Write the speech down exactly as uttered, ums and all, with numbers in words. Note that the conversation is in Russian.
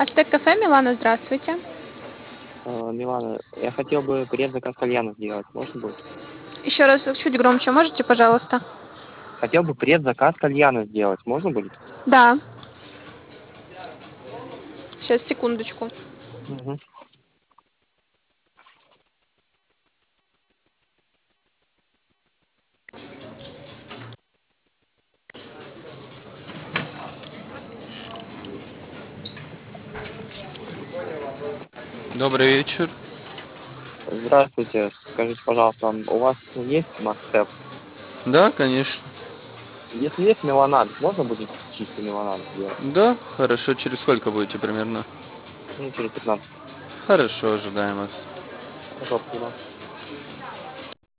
Ацтек кафе, Милана, здравствуйте. А, Милана, я хотел бы предзаказ кальяна сделать. Можно будет? Еще раз чуть громче можете, пожалуйста? Хотел бы предзаказ кальяна сделать. Можно будет? Да. Сейчас, секундочку. Мгм. Добрый вечер. Здравствуйте. Скажите, пожалуйста, у вас есть мастеп? Да, конечно. Если есть меланад, можно будет чистый меланад сделать? Да, хорошо. Через сколько будете примерно? Ну, через пятнадцать. Хорошо, ожидаем вас. Хорошо, спасибо.